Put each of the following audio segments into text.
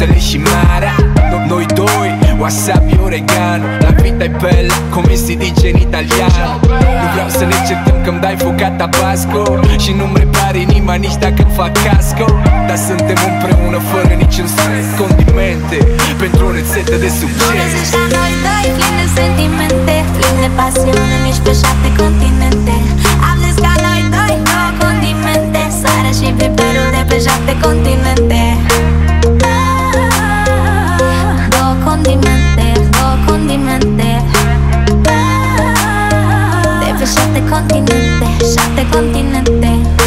fructele și marea. Noi doi, wasabi, oregano. La vita-i bella, come si dice in italiano. Nu vreau să ne certăm că-mi dai foc ca tabasco și nu-mi repari inima nici dacă-mi fac casco. Dar suntem împreună fără niciun stres. Condimente pentru o rețetă de succes. Nu găsești la noi doi, plin de sentimente, plin de pasiune, nici pe 7 continente. Am zis ca noi doi, două condimente, sarea și piperul de pe 7 continente. Două condimente, două condimente, de pe 7 continente, 7 continente.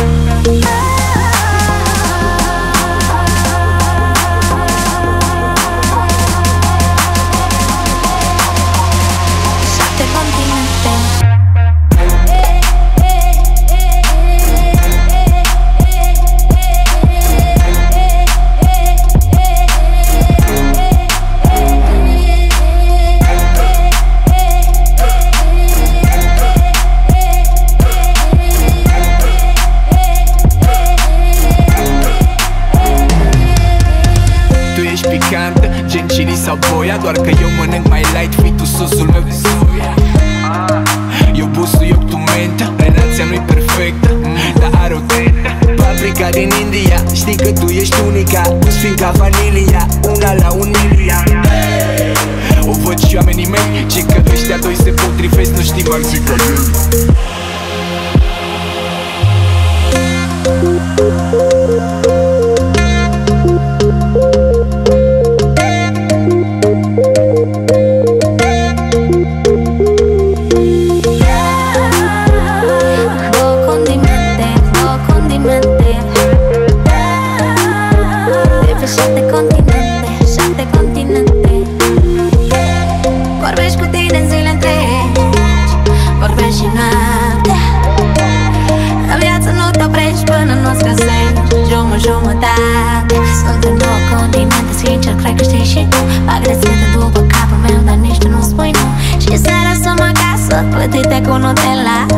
Picantă, gen chili sau boia. Doar că eu mănânc mai light, fii tu sosul meu de soia. Eu busul, eu tu menta. Relația nu-i perfectă, dar are o tentă. Paprika din India, știi că tu ești unica. Nu-ți fiind ca vanilia, una la un miliard. O văd și oamenii mei, ci că ăștia doi se potrivesc, nu știm alții ca ei. Vorbești cu tine în zile întregi, vorbești și noaptea. În viață nu te oprești până nu-ți găsești jumătate. Suntem două continente, sincer, cred că știi și tu. Bag rețete după capul meu, dar nici tu nu spui nu. Și seara sunt acasă, plătite cu Nutella.